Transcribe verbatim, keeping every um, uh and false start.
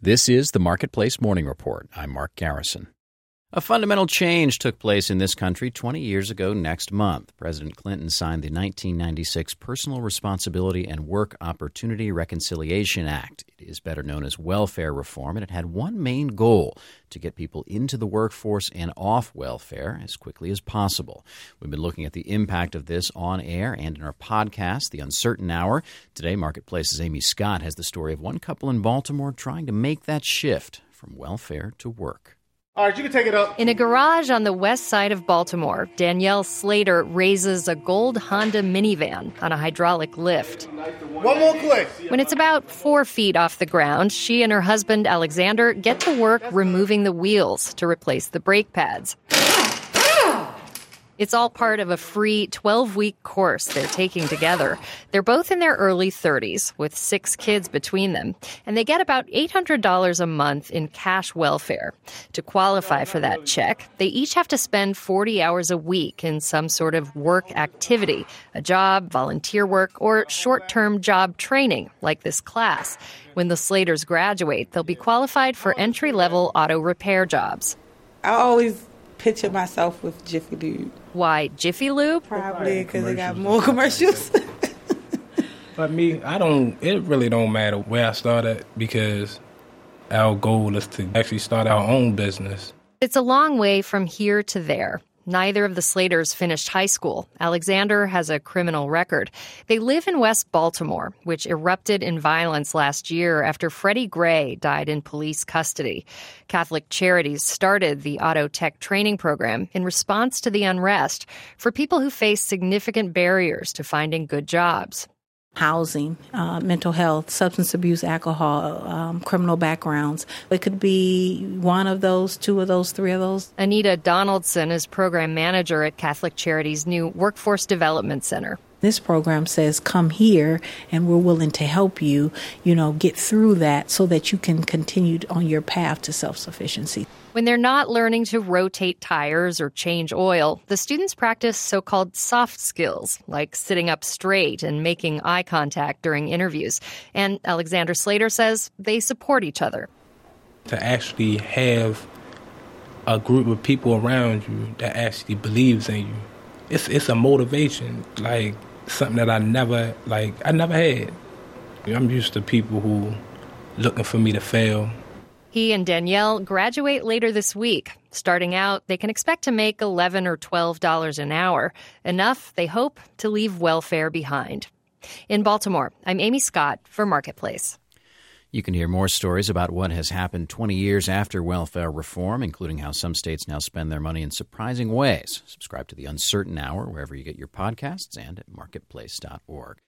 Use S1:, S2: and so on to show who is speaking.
S1: This is the Marketplace Morning Report. I'm Mark Garrison. A fundamental change took place in this country twenty years ago next month. President Clinton signed the nineteen ninety-six Personal Responsibility and Work Opportunity Reconciliation Act. It is better known as welfare reform, and it had one main goal: to get people into the workforce and off welfare as quickly as possible. We've been looking at the impact of this on air and in our podcast, The Uncertain Hour. Today, Marketplace's Amy Scott has the story of one couple in Baltimore trying to make that shift from welfare to work.
S2: All right, you can take it up.
S3: In a garage on the west side of Baltimore, Danielle Slater raises a gold Honda minivan on a hydraulic lift.
S2: One more click.
S3: When it's about four feet off the ground, she and her husband, Alexander, get to work removing the wheels to replace the brake pads. It's all part of a free twelve-week course they're taking together. They're both in their early thirties, with six kids between them, and they get about eight hundred dollars a month in cash welfare. To qualify for that check, they each have to spend forty hours a week in some sort of work activity, a job, volunteer work, or short-term job training, like this class. When the Slaters graduate, they'll be qualified for entry-level auto repair jobs.
S4: I always picture myself with Jiffy Lube.
S3: Why Jiffy Lube?
S4: Probably because they got more commercials.
S5: But me, I don't, it really don't matter where I started because our goal is to actually start our own business.
S3: It's a long way from here to there. Neither of the Slaters finished high school. Alexander has a criminal record. They live in West Baltimore, which erupted in violence last year after Freddie Gray died in police custody. Catholic Charities started the Auto Tech training program in response to the unrest for people who face significant barriers to finding good jobs.
S4: Housing, uh, mental health, substance abuse, alcohol, um, criminal backgrounds. It could be one of those, two of those, three of those.
S3: Anita Donaldson is program manager at Catholic Charities' new Workforce Development Center.
S4: This program says, come here and we're willing to help you, you know, get through that so that you can continue on your path to self-sufficiency.
S3: When they're not learning to rotate tires or change oil, the students practice so-called soft skills, like sitting up straight and making eye contact during interviews. And Alexander Slater says they support each other.
S5: To actually have a group of people around you that actually believes in you, it's it's a motivation, like something that I never, like, I never had. I'm used to people who looking for me to fail.
S3: He and Danielle graduate later this week. Starting out, they can expect to make eleven or twelve dollars an hour, enough, they hope, to leave welfare behind. In Baltimore, I'm Amy Scott for Marketplace.
S1: You can hear more stories about what has happened twenty years after welfare reform, including how some states now spend their money in surprising ways. Subscribe to The Uncertain Hour wherever you get your podcasts and at marketplace dot org.